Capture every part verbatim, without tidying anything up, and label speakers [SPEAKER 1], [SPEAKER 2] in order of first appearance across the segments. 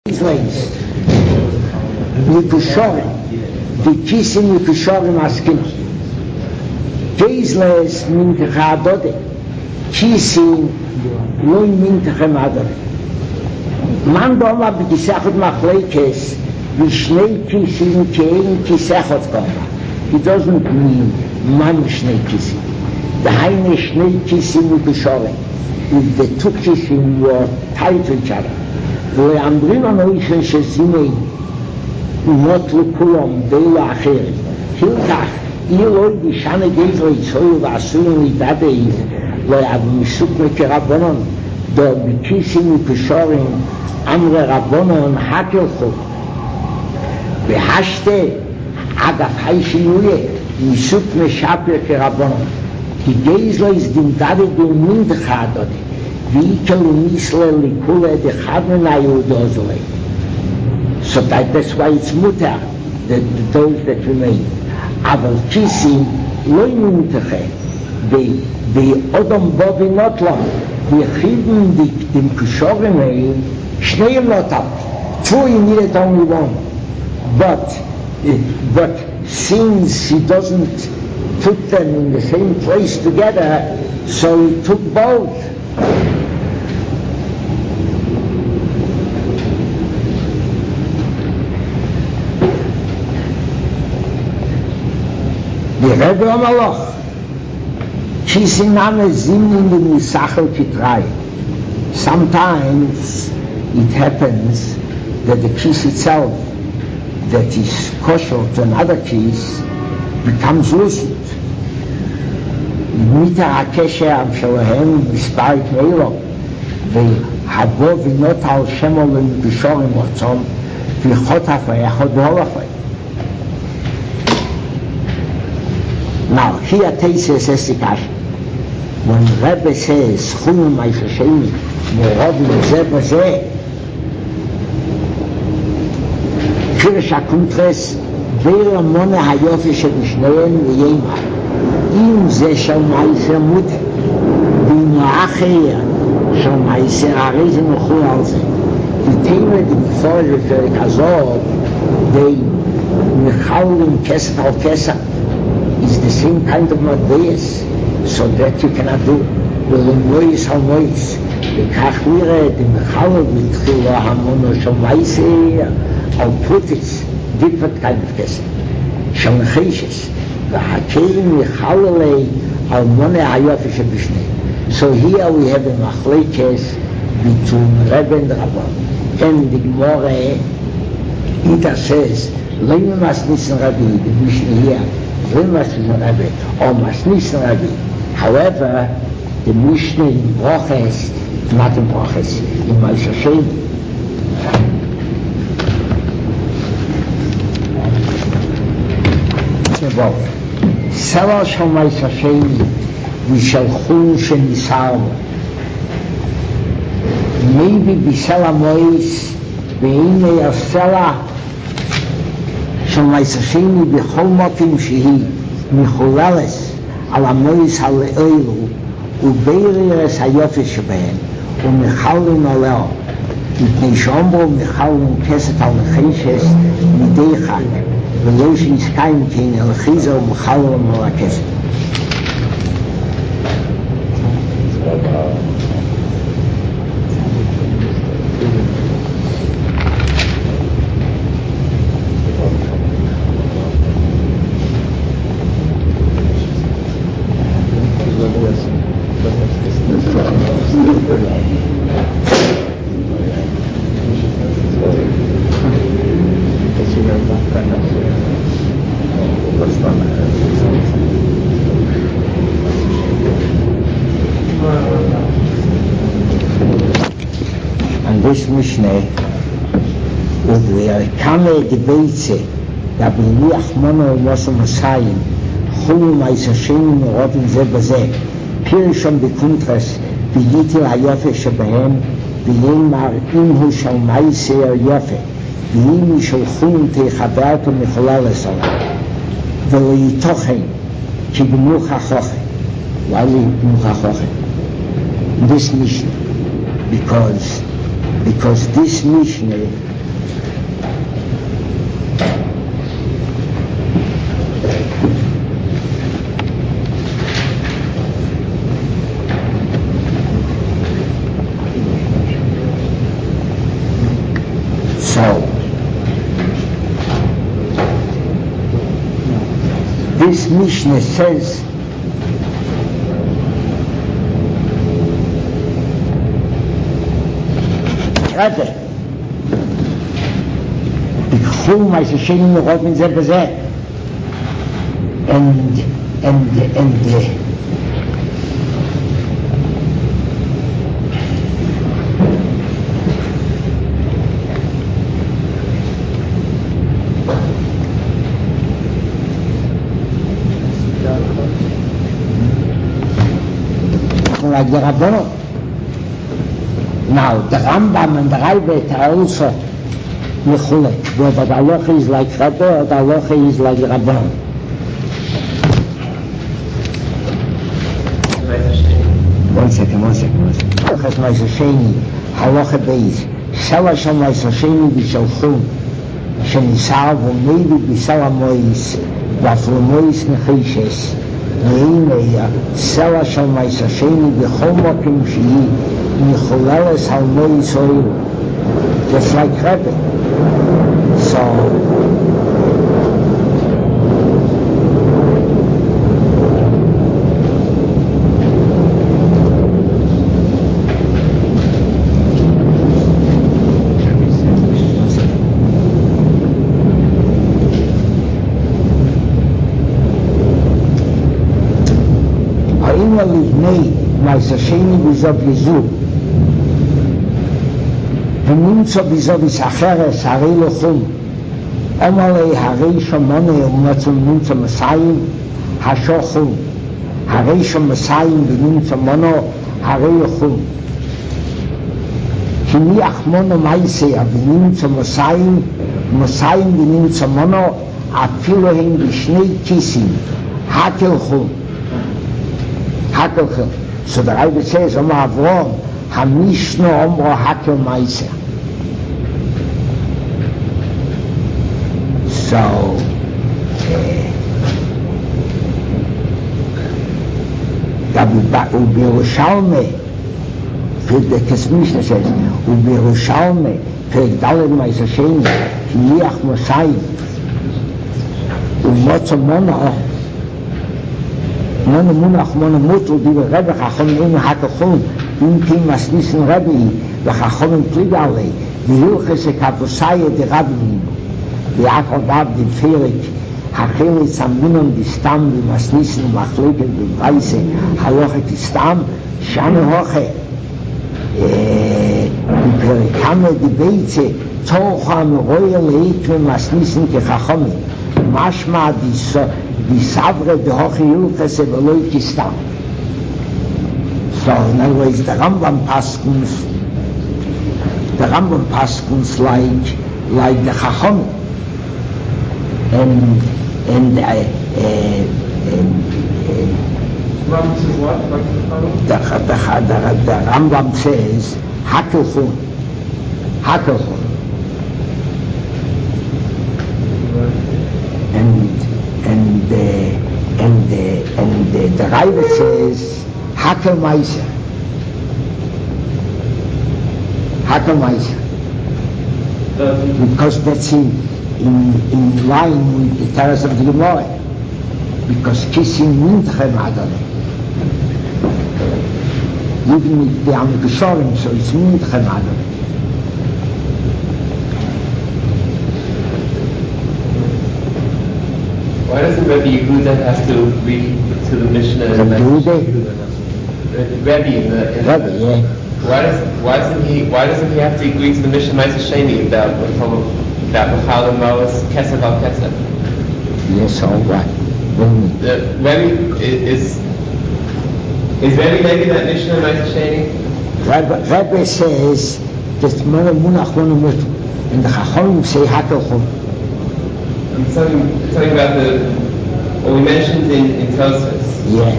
[SPEAKER 1] Israelis. Nikushorim. Die Kissim Nikushorim Askin. Geizles Mintecha Adode. Kissim Loi Mintecha Adode. Man doma b'kisechot machlekes v'shnei kisim kein kisechot koma. It doesn't mean man shnei kisim. The heine shnei kisim u'b'shorim. If the two kisim were tied to each other. ואמרים הנויכן שזיני ומות לכולם דלו אחרת. הלכך, איר לא ידישנה גזר יצויו ועשויים לידדי לא יעבו מסוק מקרבונון דו בקיסים ופשורים אמרי רבונון הקלחו והשתה אגף חי שינויה מסוק משפר כרבונון כי גזר יזדמדד דומינדך הדודי ויקלו ניסלה לכולה דחד מן היהודו זוהי. So that, that's why it's mutar, the, those that remain. אבל כיסים לא ימונתכם, באודם בו ונוטלם, ויחידים דים קשורים האלה, שניהם לא טל. True, you need it only one. But, but since he doesn't put them in the same place together, so he took both. The Rebbe Amaloch, Kisiname sind in the Misachel Kitrai. Sometimes it happens that the kiss itself, that is kosher to another kiss, becomes loosened. Mit הקשר שלהם בספר כמילו, והבוא ונות על שמו למקשור עם רצון, וחוטף ויחוד בהולכוי. Now, here Teisha says the question. When Rebbe says, Chumim Eifashemi, Morovim Zeh B'Zeh, Kirish HaKuntres, Beira Mone HaYofi Shebishneyen V'Yema, Im Zeh Shal Meiser Mute, V'Im La'acher, Shal Meiser Areze Nochur Al Zeh. The Teime, the Mithor, the Kazor, they Michalim Kesset Al Kesset, is the same kind of madbeis, so that you cannot do. Well, in Mois Hal Mois, the Kachmire, the Mechalov, the Tchila Hamono Shomaise, Al Putis, different kind of kesef. Shomcheshes, the Hakeim Mechalole, Al Mone Hayofi Shebishnei. So here we have a machlekes between Rebbe and Rabban. And the Gemara, it says, Leim Mas Nissen Rabbi, the Mishnah here, or Masnissen Rabbi. However, the Mishnah in Broches, not in Broches, in Ma'aser Sheni. Sela shel Ma'aser Sheni v'shalchun shenisar. Maybe b'sela mois v'inei asela Ma'aser Sheni b'chol mokim shehi michulales al amois ha'le'elu u'beiris ha'yofis shebehem u'mechalin oleo mipnei she'ombro mechalin keset al necheshes midei chag v'lo she'niskayim kein el chiza u'mechalin al ha'keset. And this Mishnah, with the Kame Debeitze, that B'liach Mono Mosa Masayim, Chumim Ma'aser Sheni Morovim Zeh B'Zeh, Pirishon B'Kuntras, B'yitil HaYofe Shebehem, B'yemar Imhu Shal Ma'aser Yofe, B'yim Yisholchun Teichaberto Mecholales Olam, V'lo Yitochen, Ki B'much HaChochen. Why B'much HaChochen? This Mishnah, because because this Mishnah So, this Mishnah says Rebbe תיקחו מה ששנים לראות מזה בזה and and and uh, like the Rabbanon. Now the Rambam and the Rambam are also mechulek, whether the halacha is like Rebbe or the halacha is like the Rabbanon. One second, one second, one second. Halacha Ma'aser Sheni, halacha beis. Shela shel Ma'aser Sheni b'shalchum, shenisar v'meidu b'sal hamois, v'aflu mois nechishes. והנה סלע של מa'aser sheni בכל מקום שהיא מחוללת על מי ישראל, just like Rebbe. So לפני מa'aser sheni בזו בזו ונמצא בזו בסחרס הרי לחום אומר לי הרי שמונה ומצא נמצא מסיים השוחום הרי שמסיים ונמצא מונו הרי לחום כי ניח מונו מייסה ונמצא מסיים מסיים ונמצא מונו אפילו הם בשני כיסים הקל חום Hakel. So the Rebbe says, Omar Avrom, HaMishno Omro Hakel Ma'aser. So, Ubirushalme, the Mishnah says, Ubirushalme, Perek Daled Ma'aser Sheni, Liach Mosayim, Umotzo Mono, Mono Munach Mono Mutul, die Rebbe Chachom Inu Hakachon, Im Kim Masnissen Rebbe, the Chachom Pligale, the Hilches Kapusaya, the Rabbin, the Akodab, the Ferik, Hakelit Saminum, the Stam, the Masnissen, Machleke, the Weise, Haloche, the Stam, Shane Hoche, the Perikame, the Beitze, Tocham, Royal Eitwe, Masnissen, the Chachom, Mashma, the die Savre de Hoche Hilches Eveloi Kistam. So, in other words, the Rambam Paskins, the Rambam Paskins like, like the Chachom. And, and, uh, uh,
[SPEAKER 2] Rambam says what?
[SPEAKER 1] The, the, the, the Rambam says, Hakelchon. Hakelchon. And, and the and the and the, the Rebbe says Hakel Ma'aser. Hakel Ma'aser. Because that's in in in line with the Teres of the Gemara. Because kissing Mintche Madane. Even with the Am Geshorim, so it's Mintche Madane.
[SPEAKER 2] Why doesn't Rebbe Yehuda have to read to the Mishnah?
[SPEAKER 1] Rebbe Yehuda?
[SPEAKER 2] Rebbe in the... In
[SPEAKER 1] Rebbe,
[SPEAKER 2] the
[SPEAKER 1] yeah.
[SPEAKER 2] Why, does, why, doesn't he, why doesn't he have to agree to the Mishnah Ma'aser Sheni about about Bechal and Moas, Kesef al Kesef?
[SPEAKER 1] Yes, all right.
[SPEAKER 2] The Rebbe is... Is Rebbe making that Mishnah Ma'aser Sheni?
[SPEAKER 1] Rebbe, Rebbe says that Mono Munach Mono Mutu. And the Chachom say Hakelchon.
[SPEAKER 2] Something, something about the what we mentioned in, in Tosfos.
[SPEAKER 1] Yeah.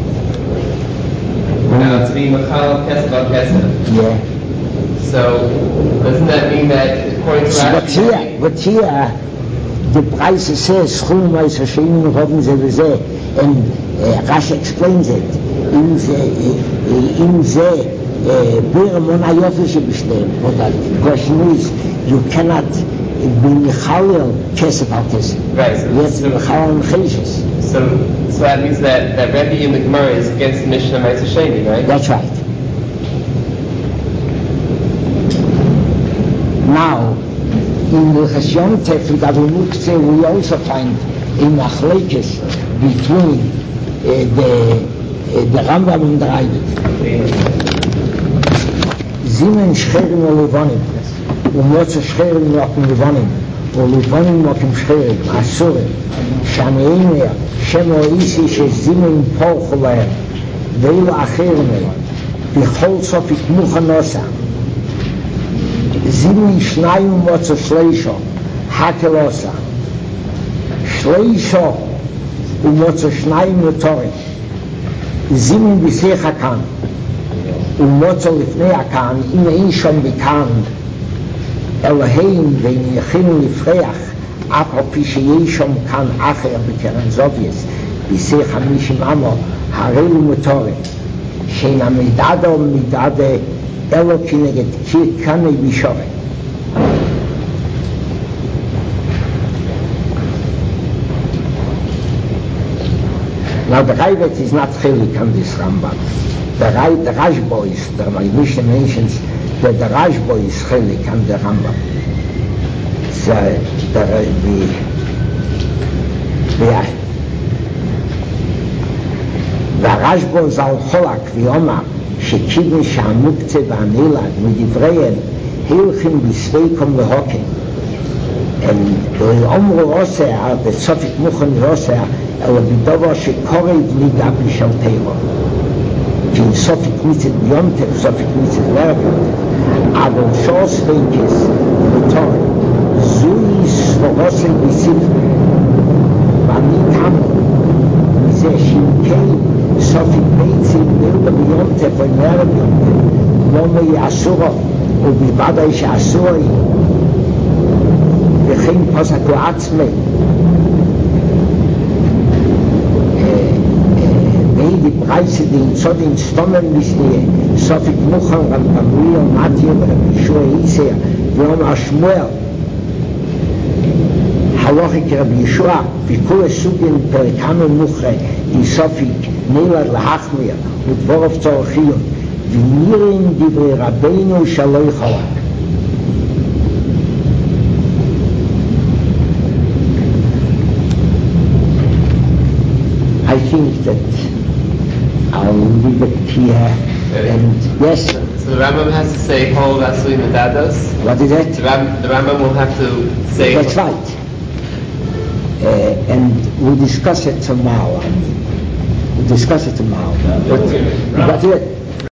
[SPEAKER 2] Now to be Machal Kesef al Kesef.
[SPEAKER 1] Yeah.
[SPEAKER 2] So doesn't that mean that according to
[SPEAKER 1] So
[SPEAKER 2] Rashi?
[SPEAKER 1] but here, but here, the price says Schul Ma'aser Sheni Robin Zeveze, and uh, Rashi explains it. In the in the Beer Mon Hayofi Shebishneim. But the question is, you cannot be Michalel Kesef al Kesef.
[SPEAKER 2] Right. So,
[SPEAKER 1] Yes,
[SPEAKER 2] so,
[SPEAKER 1] Michalel Cheshes.
[SPEAKER 2] so, so that means that, that Rebbe in the Gemara is against the Mishnah Ma'aser Sheni, right?
[SPEAKER 1] That's right. Now, in the Cheshyon Tefik Avimukze, we also find in Machlekes between uh, the uh, the Rambam and the Ravid. Zimen Shcherim Olevonim, Umotze Shcherim Mokim Levonim, Olevonim Mokim Shcherim, Asurim, Shaneiner, Shemo Isi Shezimen Porchu Lahem, Veilu Acherim Lahem, Bichol Sofik Muchanosa, Zimen Shnayim Motze Shleisho, Hakelosa, Shleisho Umotze Shnayim Yotorim, Zimen Bisei Hakan, ומוצא לפני הכאן, אם אין שם מכאן, אלוהים ואין יכינו לפרח, אף על פי שיש שם כאן אחר בקרן זובייס, ביסי חמישים עמו, הרי ומותורים, שאין המידד או מידד אלו כנגד כנגד בישורת. Now the Ravid is not chilik on this Rambam. The, the Rashba is, the Mishnah mentions that the Rashba is chilik on the Rambam. So the the the Rashba is al cholak v'yomar shekidin sha'amukze v'anilad midivreyen hilchim b'sveikom lehokim. And the Omru Oseh, the Sofik Muchan Oseh, אלא בדבר שקורא בלידה בשלטרו. כי סופק מיצד יונטר, סופק מיצד לרגל, אבל שוס ויקס בתור, זוי ספורוסי בסיפר, ואני כמה, מזה שימקי סופק ביצי בלידה ביונטר ונרב יונטר, לא מייאסורו, ובלבד שאסורי, וכן פוסקו עצמי, die Preise, die in Zodin stommen, bis die Sofik Muchan, Rambamri und Mathieu, Rabbi Yisrael, Yom HaShmuel, Halochik Rabbi Yeshua, Vikule Sugin, Perikanu Muchre, die Sofik, Nilad Lahachmir, und Vorov Zorchiyot, Vinirin Divrei Rabbeinu Shaloi Cholak. I think that I'll leave it here. And yes.
[SPEAKER 2] So the Rambam has to say Hol Vasui Medados.
[SPEAKER 1] What is it?
[SPEAKER 2] The, Ram, the Rambam will have to say.
[SPEAKER 1] That's right. Uh, and we'll discuss it tomorrow. We'll discuss it tomorrow. But, but,